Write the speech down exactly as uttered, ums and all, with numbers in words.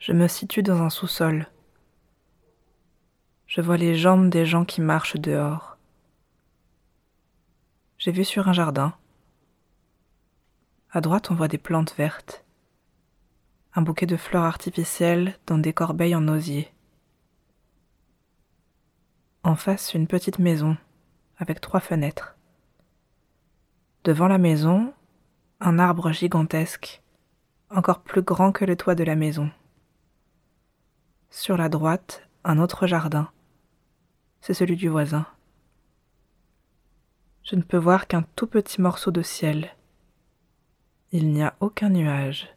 Je me situe dans un sous-sol. Je vois les jambes des gens qui marchent dehors. J'ai vu sur un jardin. À droite, on voit des plantes vertes. Un bouquet de fleurs artificielles dans des corbeilles en osier. En face, une petite maison avec trois fenêtres. Devant la maison, un arbre gigantesque, encore plus grand que le toit de la maison. Sur la droite, un autre jardin. C'est celui du voisin. Je ne peux voir qu'un tout petit morceau de ciel. Il n'y a aucun nuage.